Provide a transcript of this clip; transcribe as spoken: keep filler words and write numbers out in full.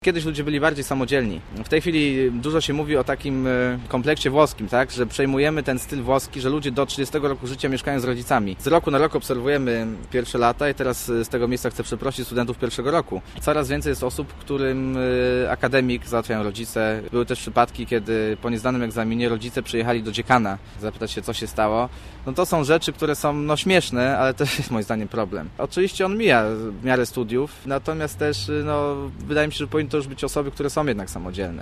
Kiedyś ludzie byli bardziej samodzielni. W tej chwili dużo się mówi o takim kompleksie włoskim, tak? Że przejmujemy ten styl włoski, że ludzie do trzydziestego roku życia mieszkają z rodzicami. Z roku na rok obserwujemy pierwsze lata i teraz z tego miejsca chcę przeprosić studentów pierwszego roku. Coraz więcej jest osób, którym akademik załatwiają rodzice. Były też przypadki, kiedy po niezdanym egzaminie rodzice przyjechali do dziekana zapytać się, co się stało. No to są rzeczy, które są no śmieszne, ale też jest moim zdaniem problem. Oczywiście on mija w miarę studiów, natomiast też no, wydaje mi się, że powinno to już być osoby, które są jednak samodzielne.